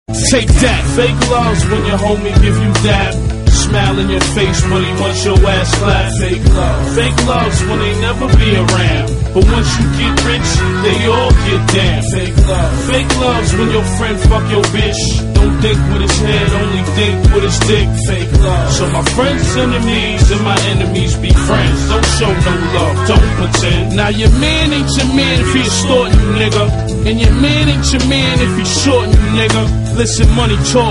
Take that. Fake loves when your homie give you dap. Smile in your face when he wants your ass slapped. Fake love. Fake loves when they never be around, but once you get rich, they all get down. Fake love. Fake loves when your friend fuck your bitch. Don't think with his head, only think with his dick. Fake love. So my friends' enemies and my enemies be friends. Don't show no love, don't pretend. Now your man ain't your man if he extorting you, nigga. And your man ain't your man if he shorting you, nigga. Listen, money talk.